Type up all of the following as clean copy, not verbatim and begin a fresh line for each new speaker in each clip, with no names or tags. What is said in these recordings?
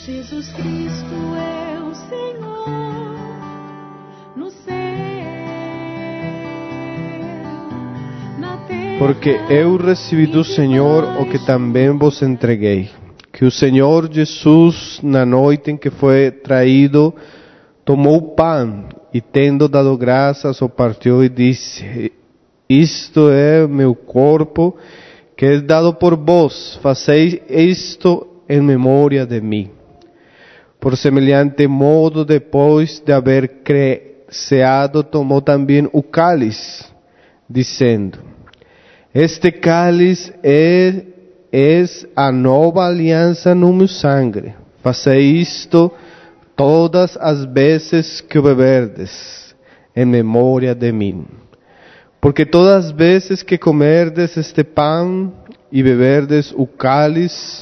Jesus Cristo é o Senhor no céu, na terra.
Porque eu recebi do Senhor o que também vos entreguei, que o Senhor Jesus, na noite em que foi traído, tomou o pão e, tendo dado graças, o partiu e disse: isto é meu corpo, que é dado por vós, fazeis isto em memória de mim. Por semelhante modo, depois de haver ceado, tomou também o cálice, dizendo: este cálice é a nova aliança no meu sangue. Fazei isto todas as vezes que o beberdes, em memória de mim. Porque todas as vezes que comerdes este pão e beberdes o cálice,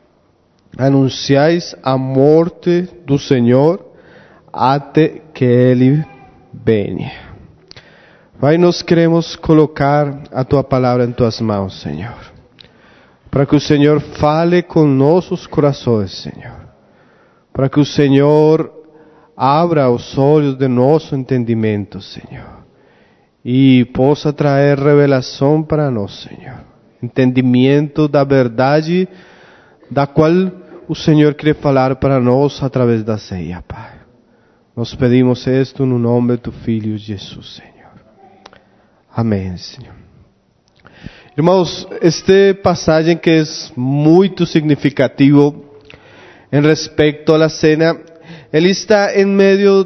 anunciais a morte do Senhor até que Ele venha. Pai, nós queremos colocar a Tua palavra em Tuas mãos, Senhor, para que o Senhor fale com nossos corações, Senhor, para que o Senhor abra os olhos de nosso entendimento, Senhor, e possa trazer revelação para nós, Senhor, entendimento da verdade da qual o Senhor quer falar para nós através da ceia, Pai. Nós pedimos isto no nome do Filho Jesus, Senhor. Amém, Senhor. Irmãos, esta passagem que é muito significativo em respeito à cena, ele está em meio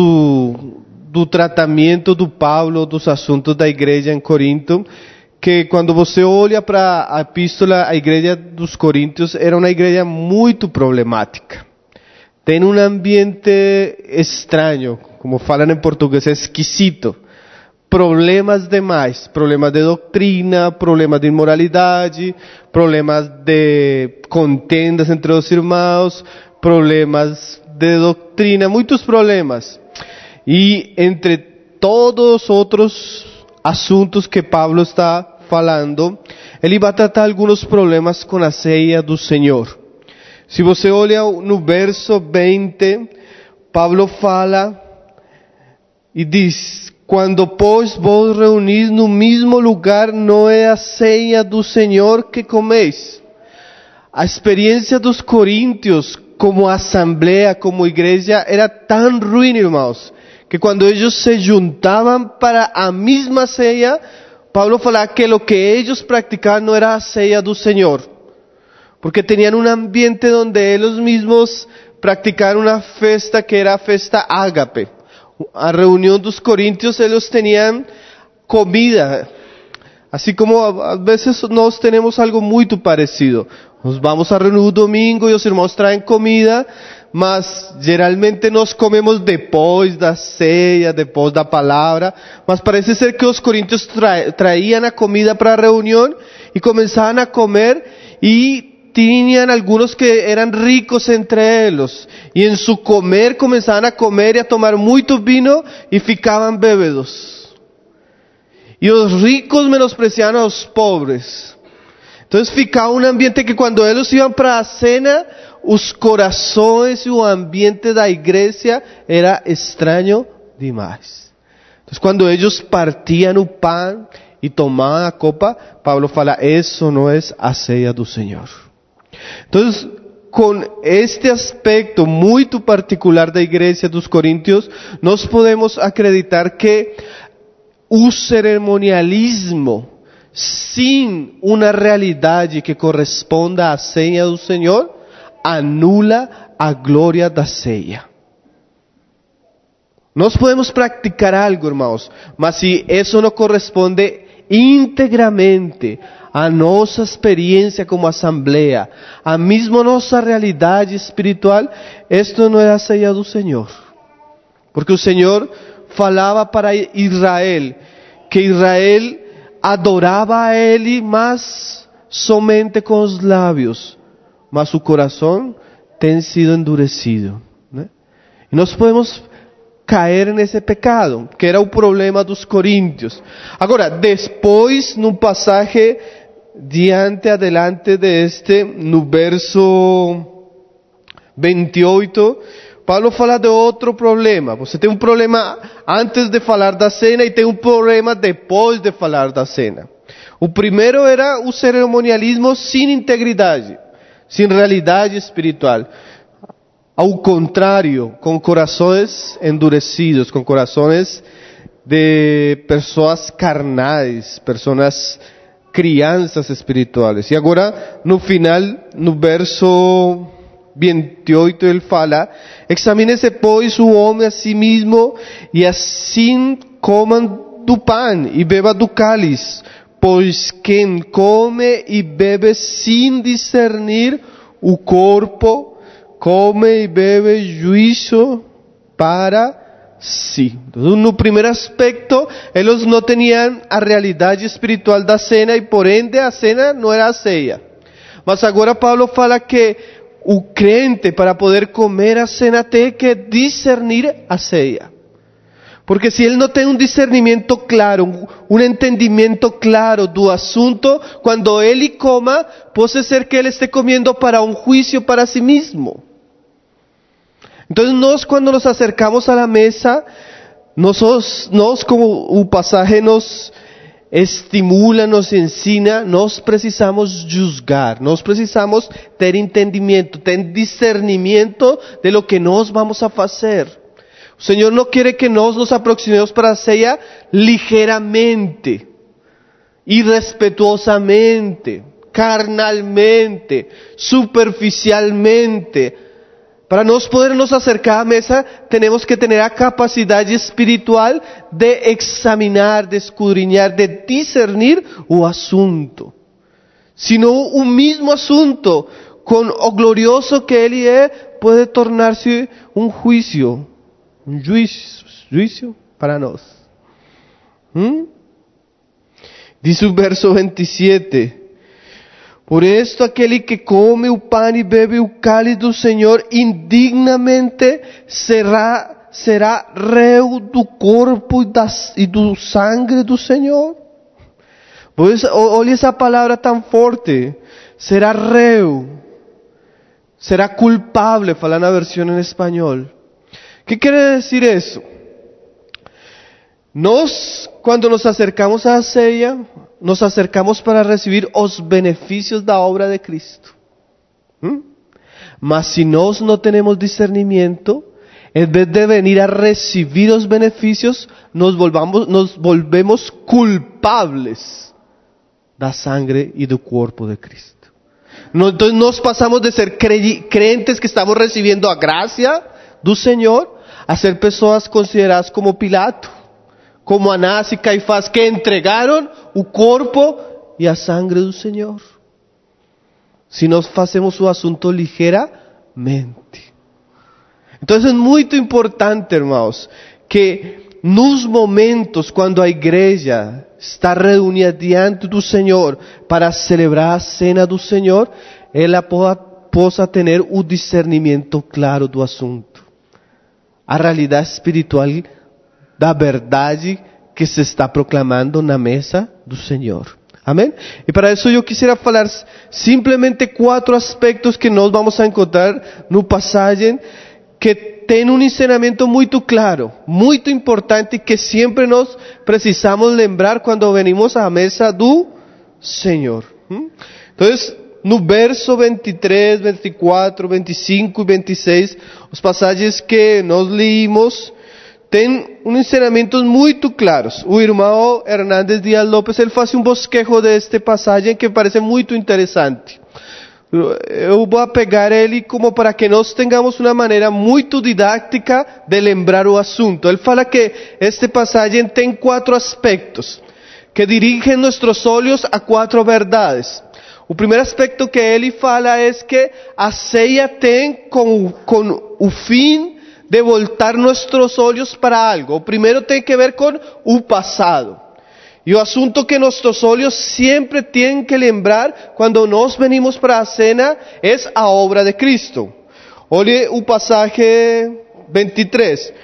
do tratamento do Paulo dos assuntos da igreja em Corinto, que quando você olha para a epístola, a igreja dos Coríntios era uma igreja muito problemática. Tem um ambiente estranho, como falam em português, esquisito. Problemas demais, problemas de doutrina, problemas de imoralidade, problemas de contendas entre os irmãos, problemas de doutrina, muitos problemas. E entre todos os outros assuntos que Paulo está falando, ele vai tratar alguns problemas com a ceia do Senhor. Se você olha no verso 20, Paulo fala e diz: quando pois vos reunis no mesmo lugar, não é a ceia do Senhor que comeis. A experiência dos coríntios como assembleia, como igreja, era tão ruim, irmãos, que quando eles se juntavam para a mesma ceia, Paulo falava que o que eles praticavam não era a ceia do Senhor, porque tinham um ambiente onde eles mesmos praticaram uma festa que era a festa ágape. A reunião dos coríntios, eles tinham comida, assim como às vezes nós temos algo muito parecido. Nós vamos a reunir o domingo e os irmãos traem comida, mas geralmente nós comemos depois da ceia, depois da palavra. Mas parece ser que os coríntios traíam a comida para a reunião e começavam a comer, e tinham alguns que eram ricos entre eles, e em su comer começavam a comer e a tomar muito vinho e ficavam bêbados. E os ricos menospreciavam aos pobres. Então ficava um ambiente que quando eles iam para a cena, os corações e o ambiente da igreja era estranho demais. Então quando eles partiam o pão e tomavam a copa, Paulo fala: isso não é a ceia do Senhor. Então, com este aspecto muito particular da igreja dos Coríntios, nós podemos acreditar que o cerimonialismo, sem uma realidade que corresponda à ceia do Senhor, anula a glória da ceia. Nós podemos praticar algo, irmãos, mas se isso não corresponde integramente à nossa experiência como assembleia, a mesma nossa realidade espiritual, isto não é a ceia do Senhor. Porque o Senhor falava para Israel que Israel adorava a Ele, mas somente com os lábios, mas o coração tem sido endurecido, né? E nós podemos cair nesse pecado, que era o problema dos coríntios. Agora, depois, no passagem adelante de no verso 28, Paulo fala de outro problema. Você tem um problema antes de falar da cena e tem um problema depois de falar da cena. O primeiro era o cerimonialismo sem integridade, sem realidade espiritual. Ao contrário, com corações endurecidos, com corações de pessoas carnais, pessoas crianças espirituais. E agora, no final, no verso 28, ele fala: examine-se, pois, o homem a si mesmo, e assim comam do pão e beba do cálice. Pois quem come e bebe sem discernir o corpo, come e bebe juízo para si. Então, no primeiro aspecto, eles não tinham a realidade espiritual da cena e, por ende, a cena não era a ceia. Mas agora Paulo fala que o crente, para poder comer a cena, tem que discernir a ceia. Porque se ele não tem um discernimento claro, um entendimento claro do assunto, quando ele coma, pode ser que ele esteja comendo para um juízo para si mesmo. Então nós, quando nos acercamos à mesa, nós como o passagem nos estimula, nos ensina, nós precisamos julgar, nós precisamos ter entendimento, ter discernimento de lo que nós vamos a fazer. O Senhor não quer que nós nos aproximemos para a ceia ligeiramente, irrespetuosamente, carnalmente, superficialmente. Para nós poder nos acercar à mesa, temos que ter a capacidade espiritual de examinar, de escudriñar, de discernir o assunto. Senão o mesmo assunto, com o glorioso que ele é, pode tornar-se um juízo. Um juízo para nós. Diz o verso 27. Por isto, aquele que come o pão e bebe o cálice do Senhor indignamente será réu do corpo e do sangue do Senhor. Pois, olha essa palavra tão forte. Será réu. Será culpable, fala na versão em espanhol. ¿Qué quiere decir eso? Nós, quando nos acercamos à ceia, nos acercamos para recibir os benefícios da obra de Cristo. Mas se nós não temos discernimento, em vez de venir a recibir os benefícios, nos volvemos culpables da sangre e do corpo de Cristo. Então nós passamos de ser crentes que estamos recebendo a graça do Senhor, a ser pessoas consideradas como Pilato, como Anás e Caifás, que entregaram o corpo e a sangre do Senhor. Se nós fazemos o assunto ligeiramente. Então é muito importante, irmãos, que nos momentos quando a igreja está reunida diante do Senhor para celebrar a cena do Senhor, ela possa ter o discernimento claro do assunto. A realidade espiritual da verdade que se está proclamando na mesa do Senhor. Amém? E para isso eu quisiera falar simplesmente 4 aspectos que nós vamos a encontrar no passagem que tem um ensinamento muito claro, muito importante, que sempre nós precisamos lembrar quando venimos à mesa do Senhor. Então, no verso 23, 24, 25 e 26, os passagens que nós leímos, tem ensinamentos muito claros. O irmão Hernández Díaz López, ele faz um bosquejo deste passagem que parece muito interessante. Eu vou pegar ele como para que nós tenhamos uma maneira muito didática de lembrar o assunto. Ele fala que este passagem tem 4 aspectos que dirigem nossos olhos a 4 verdades. O primeiro aspecto que ele fala é que a ceia tem com o fim de voltar nossos olhos para algo. O primeiro tem que ver com o passado. E o assunto que nossos olhos sempre têm que lembrar quando nós venimos para a cena é a obra de Cristo. Olhe o passagem 23.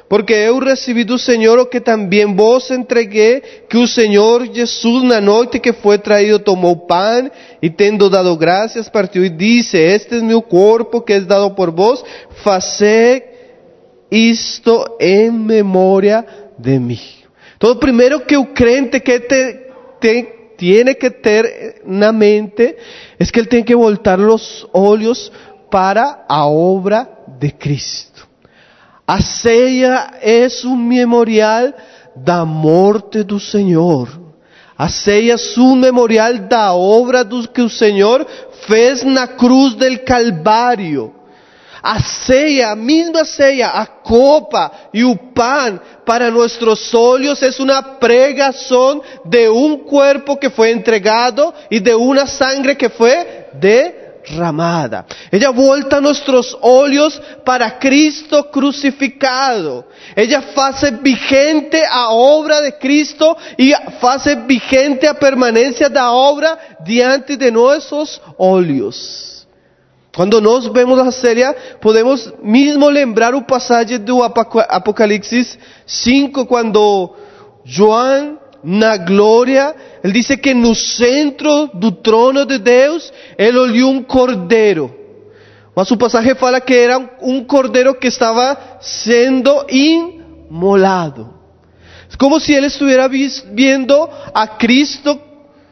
Porque eu recebi do Senhor o que também vos entreguei, que o Senhor Jesus na noite que foi traído tomou pão e tendo dado graças partiu e disse: este é meu corpo que é dado por vós, fazei isto em memória de mim. Então, o primeiro que o crente que tiene que ter na mente é que ele tem que voltar os olhos para a obra de Cristo. A ceia é um memorial da morte do Senhor. A ceia é um memorial da obra que o Senhor fez na cruz del Calvário. A ceia, a mesma ceia, a copa e o pão para nossos olhos é uma pregação de um corpo que foi entregado e de uma sangre que foi derramada. Ella volta nossos olhos para Cristo crucificado. Ella faz vigente a obra de Cristo e faz vigente a permanência da obra diante de nossos olhos. Quando nós vemos a ceia, podemos mesmo lembrar o passagem do Apocalipse 5, quando João, na glória, ele diz que no centro do trono de Deus, ele olhou um cordeiro. Mas o passagem fala que era um cordeiro que estava sendo imolado. É como se ele estivesse vendo a Cristo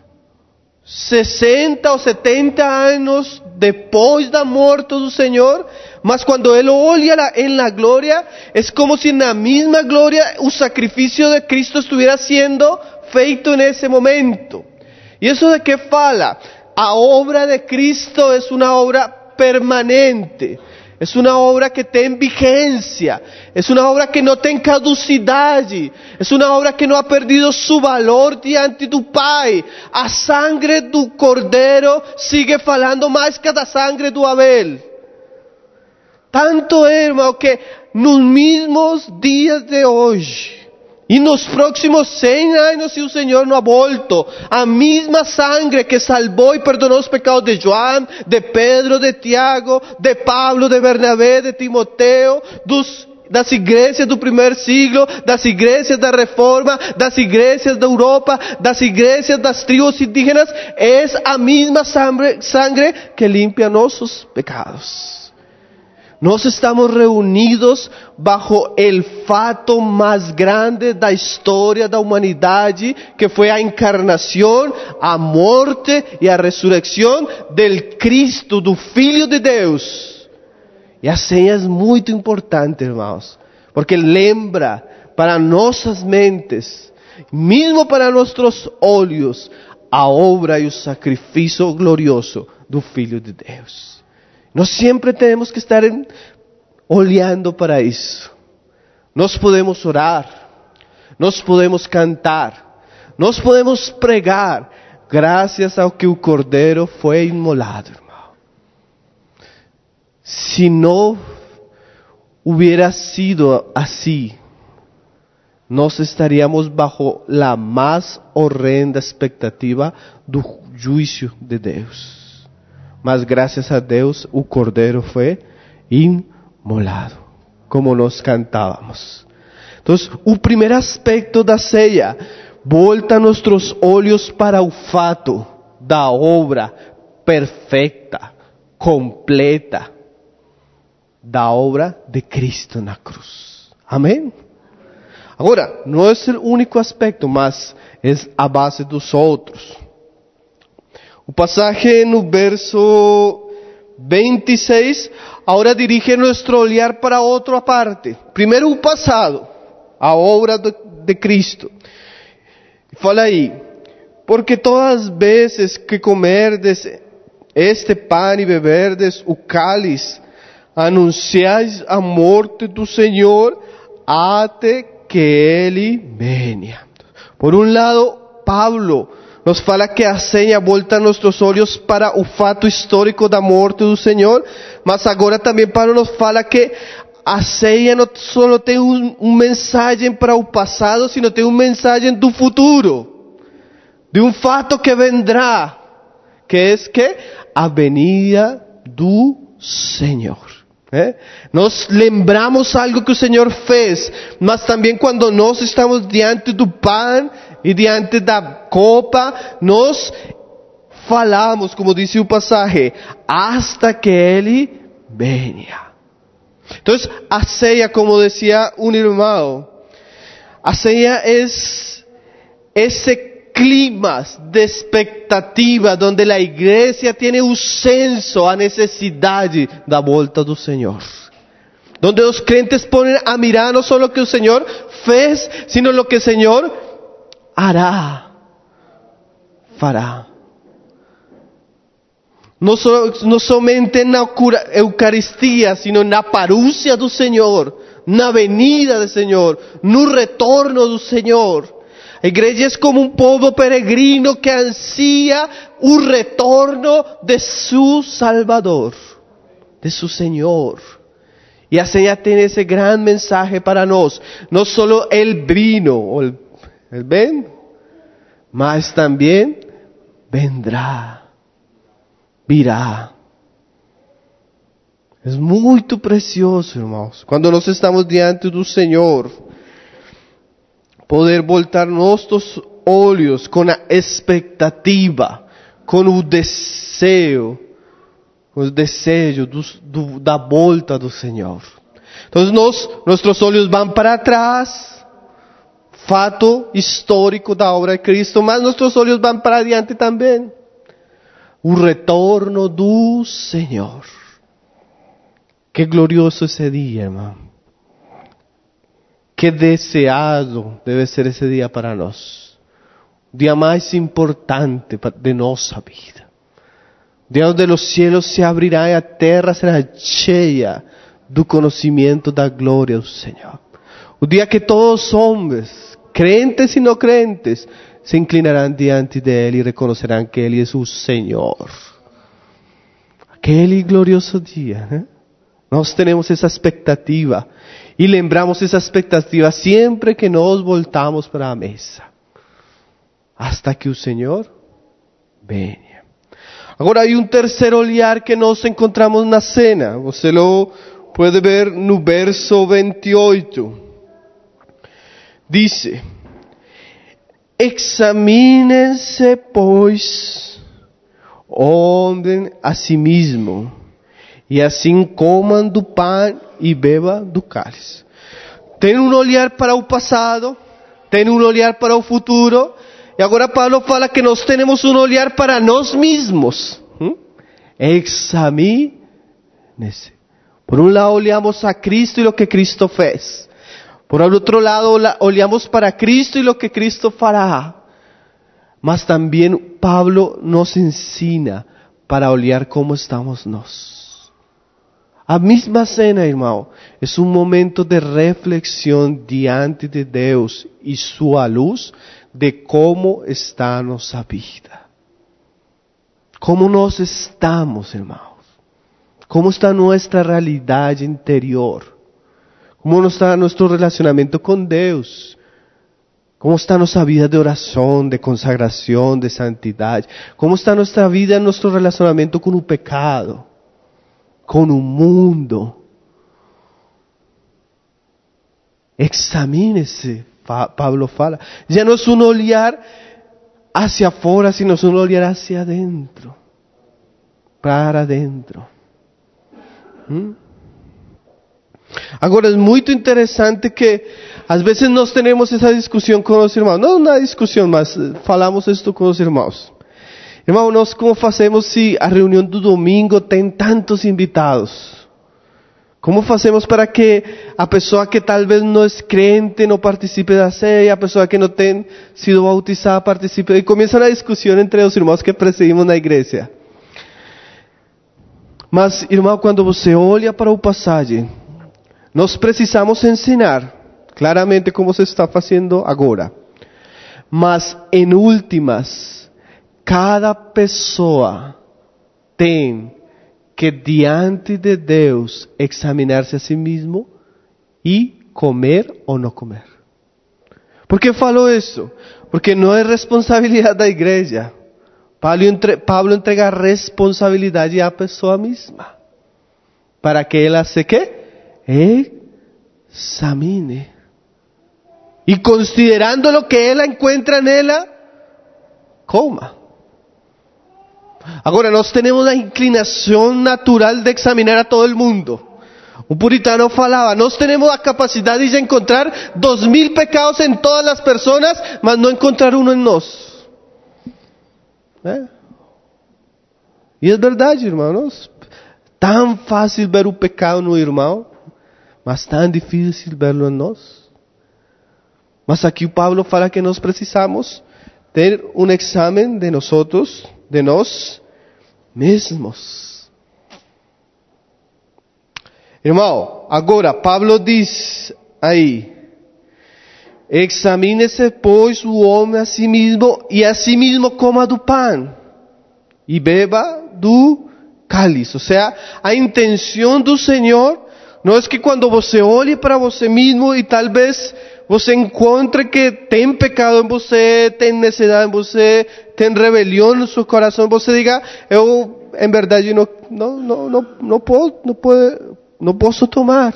60 ou 70 anos depois da morte do Senhor, mas quando ele olha em la glória, é como se na mesma glória o sacrifício de Cristo estivesse sendo feito nesse momento. E isso de que fala? A obra de Cristo é uma obra permanente. É uma obra que tem vigência, é uma obra que não tem caducidade, é uma obra que não ha perdido seu valor diante do Pai. A sangre do Cordeiro sigue falando mais que a da sangre do Abel. Tanto é, irmão, que nos mesmos dias de hoje, e nos próximos 100 anos, se o Senhor não ha volto, a mesma sangre que salvou e perdonou os pecados de João, de Pedro, de Tiago, de Pablo, de Bernabé, de Timoteo, das igrejas do primeiro siglo, das igrejas da Reforma, das igrejas da Europa, das igrejas das tribos indígenas, é a mesma sangre que limpia nossos pecados. Nós estamos reunidos bajo el fato mais grande da história da humanidade, que foi a encarnação, a morte e a ressurreição del Cristo, do Filho de Deus. E a ceia é muito importante, irmãos, porque lembra para nossas mentes, mesmo para nossos olhos, a obra e o sacrifício glorioso do Filho de Deus. Nós sempre temos que estar olhando para isso. Nós podemos orar, nós podemos cantar, nós podemos pregar, graças ao que o Cordeiro foi imolado, irmão. Se não hubiera sido assim, nós estaríamos bajo a mais horrenda expectativa do juízo de Deus. Mas graças a Deus o Cordeiro foi imolado, como nós cantávamos. Então, o primeiro aspecto da ceia, volta nossos olhos para o fato da obra perfeita, completa, da obra de Cristo na cruz. Amém? Agora, não é o único aspecto, mas é a base dos outros. O passagem no verso 26, agora dirige nosso olhar para outra parte. Primeiro o passado, a obra de Cristo. Fala aí: porque todas as vezes que comerdes este pão e beberdes o cálice, anunciais a morte do Senhor até que Ele venha. Por um lado, Pablo nos fala que a ceia volta nossos olhos para o fato histórico da morte do Senhor, mas agora também Paulo nos fala que a ceia não só tem mensagem para o passado, sino tem mensagem do futuro, de um fato que vendrá, que é que a venida do Senhor. Nós lembramos algo que o Senhor fez, mas também quando nós estamos diante do pão e diante da copa, nós falamos, como disse o passagem, hasta que Ele venha. Então, a ceia, como dizia um irmão, a ceia é esse clima de expectativa onde a igreja tem o senso, a necessidade da volta do Senhor. Onde os crentes ponem a mirar não só o que o Senhor fez, sino o que o Senhor fará. Não somente na Eucaristia, sino na parúcia do Senhor, na venida do Senhor, no retorno do Senhor. A igreja é como um povo peregrino que ansia o retorno de seu Salvador, de seu Senhor. E a ceia tem esse grande mensagem para nós. Não só el vino, el bem, mas também virá. É muito precioso, irmãos, quando nós estamos diante do Senhor, poder voltar nossos olhos com a expectativa, com o desejo da volta do Senhor. Então nossos olhos vão para trás, fato histórico da obra de Cristo, mas nossos olhos vão para adiante também. O retorno do Senhor. Que glorioso esse dia, irmão. Que deseado deve ser esse dia para nós. O dia mais importante de nossa vida. O dia onde os céus se abrirão e a terra será cheia do conhecimento da glória do Senhor. O dia que todos os homens, crentes e não crentes, se inclinarão diante dele e reconhecerão que ele é o Senhor. Aquele glorioso dia, né? Nós temos essa expectativa e lembramos essa expectativa sempre que nós voltamos para a mesa, hasta que o Senhor venha. Agora, há um terceiro olhar que nós encontramos na cena. Você lo pode ver no verso 28. Diz: examinem-se, pois, homem a si mesmo, e assim comam do pão e bebam do cálice. Tem um olhar para o passado, tem um olhar para o futuro, e agora Paulo fala que nós temos um olhar para nós mesmos. Examine-se. Por um lado olhamos a Cristo e o que Cristo fez. Por outro lado olhamos para Cristo e o que Cristo fará. Mas também Paulo nos ensina para olhar como estamos nós. A mesma cena, irmão, é um momento de reflexão diante de Deus e sua luz de como está a nossa vida. Como nós estamos, irmãos. Como está nossa realidade interior. Como está nosso relacionamento com Deus. Como está nossa vida de oração, de consagração, de santidade. Como está nossa vida, nosso relacionamento com o pecado. Com o mundo. Examine-se, Pablo fala. Já não é um olhar hacia fora, sino um olhar hacia dentro. Para dentro. Agora, é muito interessante que às vezes nós temos essa discussão com os irmãos. Não uma discussão, mas falamos isto com os irmãos. Irmão, nós como fazemos se a reunião do domingo tem tantos invitados? Como fazemos para que a pessoa que talvez não é crente não participe da ceia, a pessoa que não tem sido bautizada participe? E começa uma discussão entre os irmãos que presidimos na igreja. Mas, irmão, quando você olha para o passagem, nós precisamos ensinar claramente como se está fazendo agora. Mas, em últimas, cada pessoa tem que diante de Deus examinar-se a si mesmo e comer ou não comer. Por que falou isso? Porque não é responsabilidade da igreja. Paulo entrega a responsabilidade à pessoa mesma. para que ela se ¿qué? Examine. E considerando lo que ela encontra nela, coma. Agora, nós temos a inclinação natural de examinar a todo mundo. Um puritano falava, nós temos a capacidade de encontrar 2000 pecados em todas as pessoas, mas não encontrar um em nós. E é verdade, irmãos. Tão fácil ver o pecado no irmão, mas tão difícil verlo em nós. Mas aqui o Pablo fala que nós precisamos ter um exame de nós mesmos. Irmão, agora Pablo diz aí, examine-se pois o homem a si mesmo, e a si mesmo coma do pão, e beba do cálice. Ou seja, a intenção do Senhor não é que quando você olhe para você mesmo e talvez você encontre que tem pecado em você, tem necessidade em você, tem rebelião no seu coração, você diga, eu em verdade não posso tomar.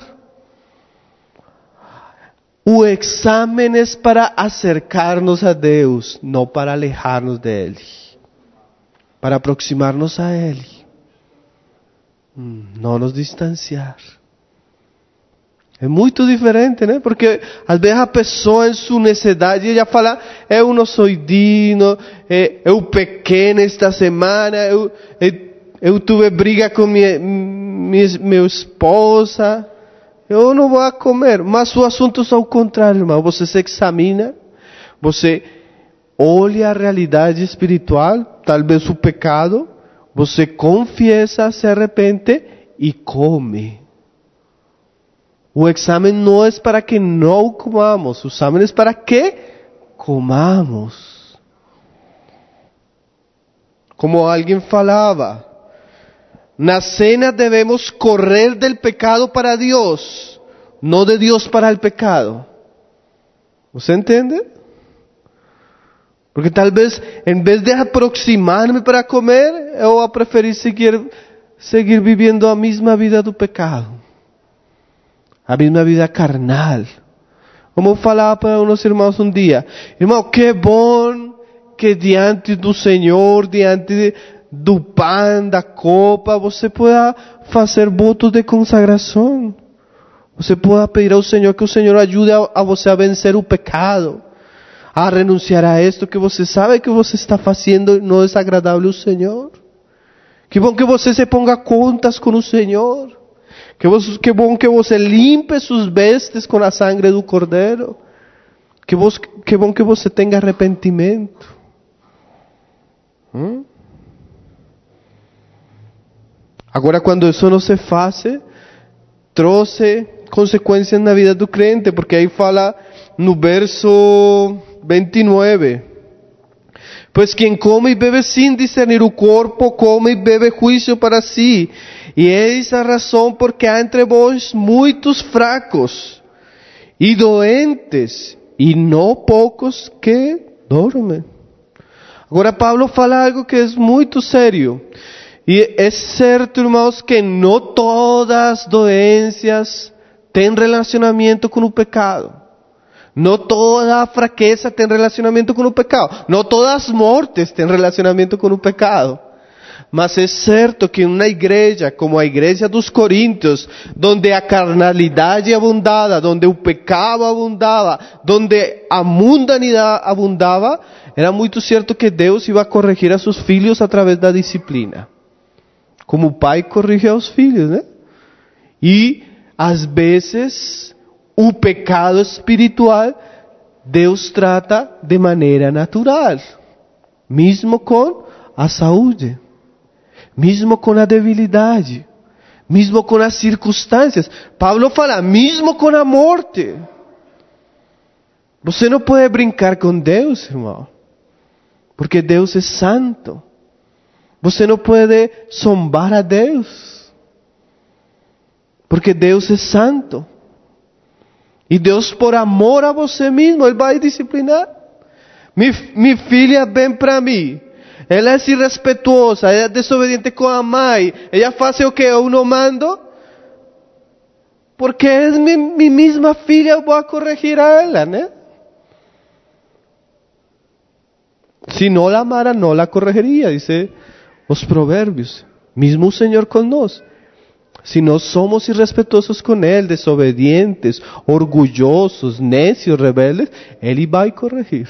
O exame é para acercar-nos a Deus, não para alejar-nos dele, para aproximar-nos a Ele, não nos distanciar. É muito diferente, né? Porque às vezes a pessoa em sua necessidade, ela fala, eu não sou digno, eu pequei nesta semana, eu tive briga com minha esposa, eu não vou comer. Mas o assunto é ao contrário, irmão. Você se examina, você olha a realidade espiritual, talvez o pecado, você confiesa, se arrepende e come. O exame não é para que não comamos, o exame é para que comamos. Como alguém falava, na cena devemos correr del pecado para Deus, não de Deus para o pecado. Você entende? Porque talvez, em vez de aproximar-me para comer, eu vou preferir seguir vivendo a mesma vida do pecado. A mesma vida carnal. Como eu falava para uns irmãos um dia, irmão, que bom que diante do Senhor, diante do pão, da copa, você pueda fazer votos de consagração. Você pueda pedir ao Senhor que o Senhor ajude a você a vencer o pecado, a renunciar a isto que você sabe que você está fazendo não é agradável ao Senhor. Que bom que você se ponga contas com o Senhor. Que bom que você limpe suas vestes com a sangue do Cordeiro. Que bom que você tenha arrependimento. Agora, quando isso não se faz, trouxe consequências na vida do crente, porque aí fala no verso 29. Pois quem come e bebe sem discernir o corpo, come e bebe juízo para si. E eis a razão porque há entre vós muitos fracos e doentes, e não poucos que dormem. Agora Pablo fala algo que é muito sério. E é certo, irmãos, que não todas as doenças têm relacionamento com o pecado. Não toda a fraqueza tem relacionamento com o pecado. Não todas as mortes têm relacionamento com o pecado. Mas é certo que uma igreja como a igreja dos Coríntios, onde a carnalidade abundava, onde o pecado abundava, onde a mundanidade abundava, era muito certo que Deus iba a corrigir a seus filhos através da disciplina. Como o pai corrige aos filhos, né? E, às vezes, o pecado espiritual, Deus trata de maneira natural. Mesmo com a saúde. Mesmo com a debilidade. Mesmo com as circunstâncias. Pablo fala, mesmo com a morte. Você não pode brincar com Deus, irmão. Porque Deus é santo. Você não pode zombar a Deus. Porque Deus é santo. E Deus, por amor a você mesmo, Ele vai disciplinar. Minha filha vem para mim. Ela é irrespetuosa, ela é desobediente com a mãe. Ela faz o que eu não mando. porque es mi misma filha, eu vou corrigir a ela, né? Se não la amara, não la corregiria, dice os provérbios. Mismo o Senhor conosco. Si no somos irrespetuosos con Él, desobedientes, orgullosos, necios, rebeldes, Él va a corregir.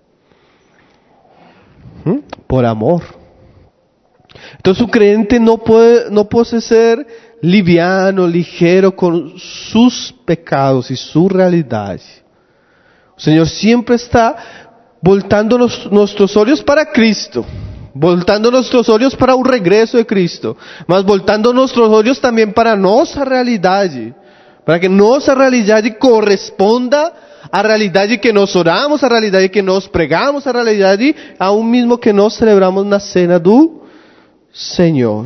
Por amor. Entonces, un creyente no puede ser liviano, ligero con sus pecados y su realidad. El Señor siempre está voltando nuestros olhos para Cristo. Voltando nuestros olhos para o regreso de Cristo, mas voltando nuestros olhos também para nossa realidade, para que nossa realidade corresponda à realidade que nós oramos, à realidade que nós pregamos, à realidade aún mesmo que nós celebramos na cena do Senhor.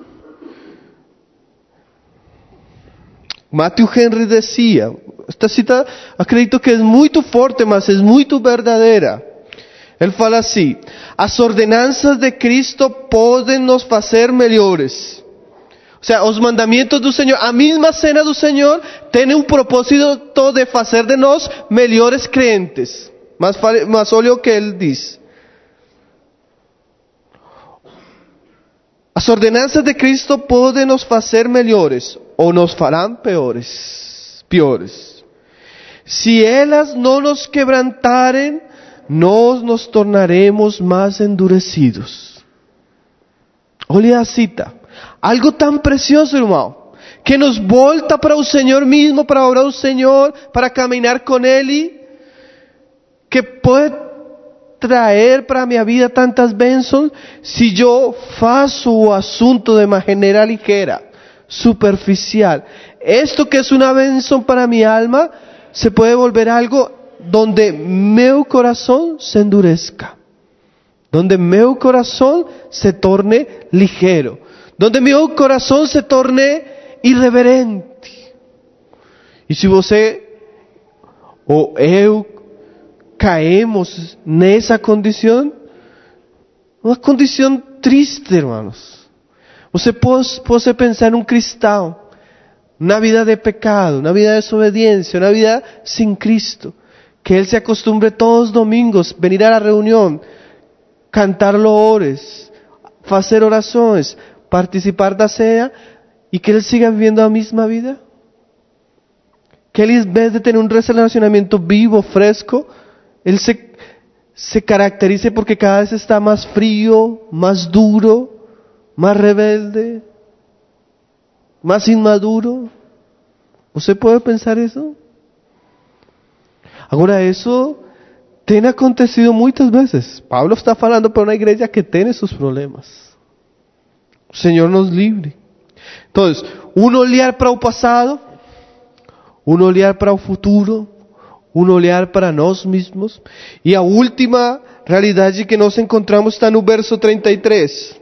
Matthew Henry dizia, esta cita acredito que é muito forte, mas é muito verdadeira. Ele fala assim: as ordenanças de Cristo podem nos fazer melhores. Ou seja, os mandamentos do Senhor, a mesma cena do Senhor, tem um propósito de fazer de nós melhores crentes. Mas olha o que ele diz. As ordenanças de Cristo podem nos fazer melhores ou nos farão piores. Se elas não nos quebrantarem, nós nos tornaremos mais endurecidos. Olha a cita. Algo tão precioso, irmão, que nos volta para o Senhor mesmo, para orar ao Senhor, para caminhar com Ele, que pode trazer para a minha vida tantas bênçãos, se eu faço o assunto de uma maneira ligeira, superficial. Esto que é uma bênção para minha alma, se pode volver algo donde meu corazón se endurezca, donde meu corazón se torne ligero, donde meu corazón se torne irreverente. E se você ou eu caemos nessa condição, uma condição triste, irmãos. Você pode pensar em cristão, na vida de pecado, na vida de desobediência, na vida sem Cristo. Que Él se acostumbre todos los domingos venir a la reunión, cantar loores, hacer oraciones, participar da ceia y que Él siga viviendo la misma vida. Que Él, en vez de tener un relacionamiento vivo, fresco, Él se caracterice porque cada vez está más frío, más duro, más rebelde, más inmaduro. ¿Usted puede pensar eso? Agora, isso tem acontecido muitas vezes. Paulo está falando para uma igreja que tem seus problemas. O Senhor nos livre. Então, olhar para o passado, olhar para o futuro, olhar para nós mesmos. E a última realidade que nós encontramos está no verso 33.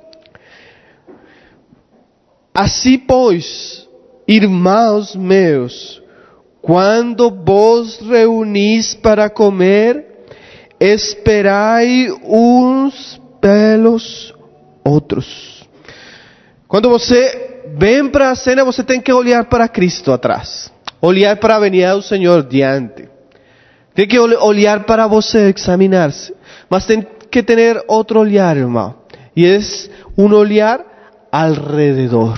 Assim, pois, irmãos meus, quando vos reunis para comer, esperai uns pelos outros. Quando você vem para a cena, você tem que olhar para Cristo atrás. Olhar para a venida do Senhor diante. Tem que olhar para você, examinar-se. Mas tem que ter outro olhar, irmão. E é um olhar alrededor.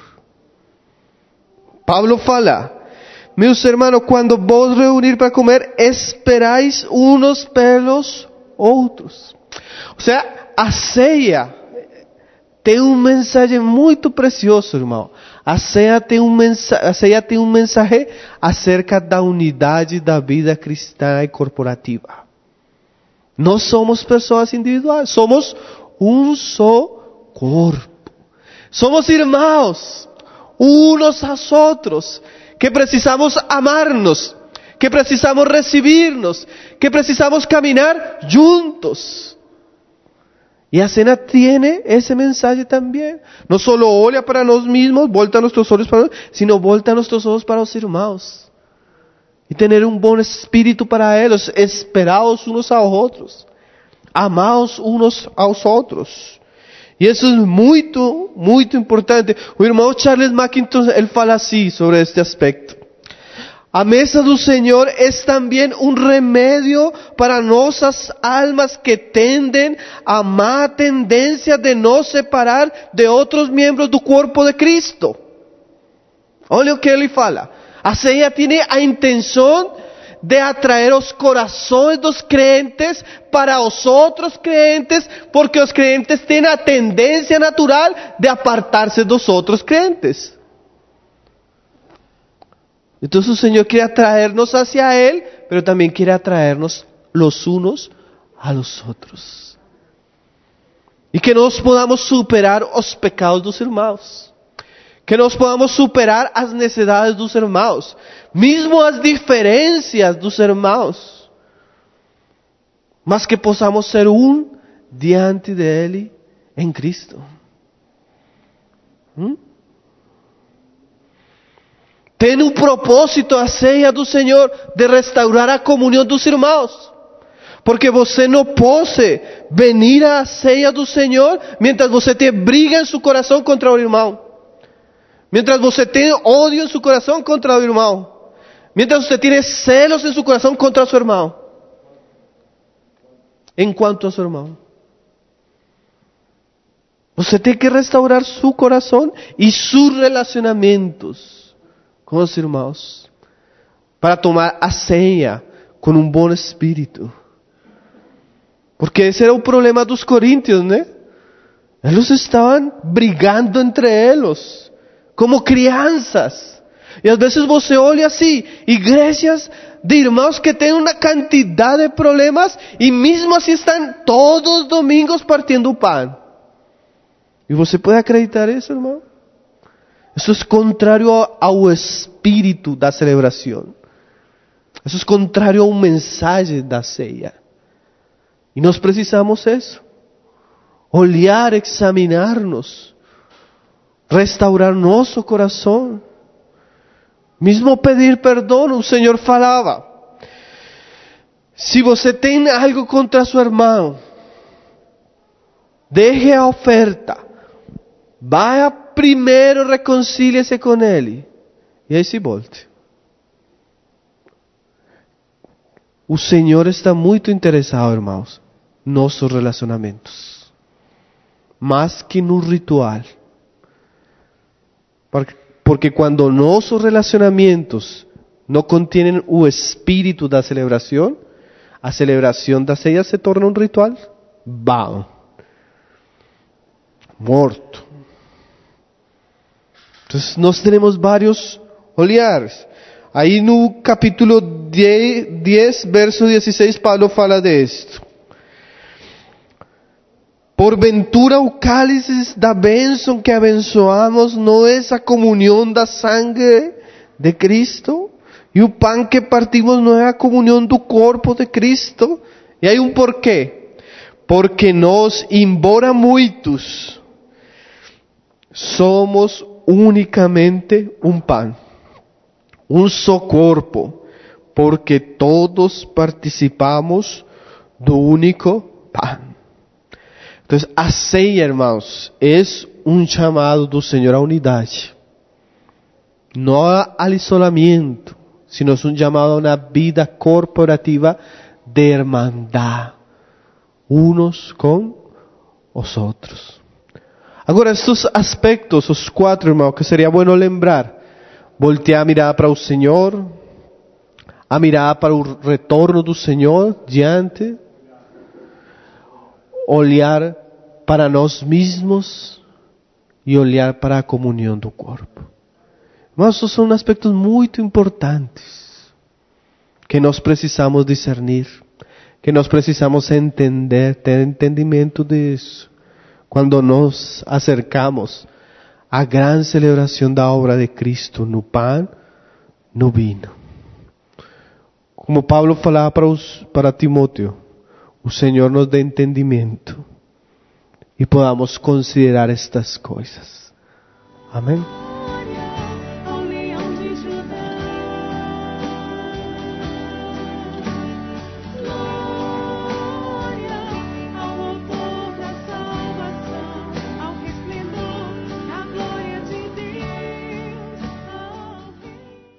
Pablo fala: meus irmãos, quando vos reunir para comer, esperais unos pelos outros. Ou seja, a ceia tem um mensagem muito precioso, irmão. A ceia tem um mensagem acerca da unidade da vida cristã e corporativa. Nós somos pessoas individuais, somos um só corpo. Somos irmãos, unos aos outros, que precisamos amarnos, que precisamos recibirnos, que precisamos caminar juntos. Y a cena tiene ese mensaje también. No solo olha para nós mismos, volta nuestros ojos para nós, sino volta nuestros ojos para os irmãos. Y tener un buen espíritu para ellos, esperados unos a otros, amados unos a los otros. E isso é muito, muito importante. O irmão Charles Mackintosh, ele fala assim sobre este aspecto. A mesa do Senhor é também remédio para nossas almas que tendem a má tendência de nos separar de outros membros do corpo de Cristo. Olha o que ele fala. A ceia tem a intenção de atraer os corações dos crentes para os outros crentes, porque os crentes têm a tendência natural de apartar-se dos outros crentes. Então o Senhor quer atraer-nos hacia Ele, pero também quer atraer-nos los unos a los outros. E que nós podamos superar os pecados dos irmãos. Que nós podamos superar as necessidades dos irmãos. Mesmo as diferenças dos irmãos. Mas que possamos ser diante dele em Cristo. Tem propósito a ceia do Senhor de restaurar a comunhão dos irmãos. Porque você não pode venir à ceia do Senhor mientras você tem briga em seu coração contra o irmão. Mientras você tem ódio em seu coração contra o irmão. Mientras você tem celos em seu coração contra seu irmão. Enquanto a seu irmão. Você tem que restaurar seu coração e seus relacionamentos com os irmãos. Para tomar a ceia com bom espírito. Porque esse era o problema dos coríntios, né? Eles estavam brigando entre eles. Como crianças. E às vezes você olha assim, igrejas de irmãos que têm uma quantidade de problemas e mesmo assim estão todos os domingos partindo o pão. E você pode acreditar isso, irmão? Isso é contrário ao espírito da celebração. Isso é contrário ao mensagem da ceia. E nós precisamos isso. Olhar, examinar-nos. Restaurar nosso coração. Mesmo pedir perdão, o Senhor falava. Se você tem algo contra seu irmão, deixe a oferta. Vá primeiro, reconcilie-se com ele. E aí se volte. O Senhor está muito interessado, irmãos, nos nossos relacionamentos. Mais que no ritual. Porque quando nossos relacionamentos não contêm o espírito da celebração, a celebração da ceia se torna ritual vão, morto. Então, nós temos vários olhares. Aí no capítulo 10, verso 16, Paulo fala de isto. Porventura o cálice da bênção que abençoamos não é a comunhão da sangue de Cristo? E o pão que partimos não é a comunhão do corpo de Cristo? E aí porquê? Porque nós, embora muitos, somos unicamente pão, só corpo, porque todos participamos do único pão. Então, a ceia, irmãos, é chamado do Senhor à unidade. Não ao isolamento, sino é chamado a uma vida corporativa de irmandade, unos com os outros. Agora, estes aspectos, os 4, irmãos, que seria bueno lembrar. Voltear a mirar para o Senhor, a mirar para o retorno do Senhor diante, olhar para nós mesmos e olhar para a comunhão do corpo. Mas esses são aspectos muito importantes que nós precisamos discernir, que nós precisamos entender, ter entendimento disso, quando nos acercamos à grande celebração da obra de Cristo no pão, no vinho. Como Paulo falava para Timóteo, o Senhor nos dê entendimento e podamos considerar estas coisas. Amém?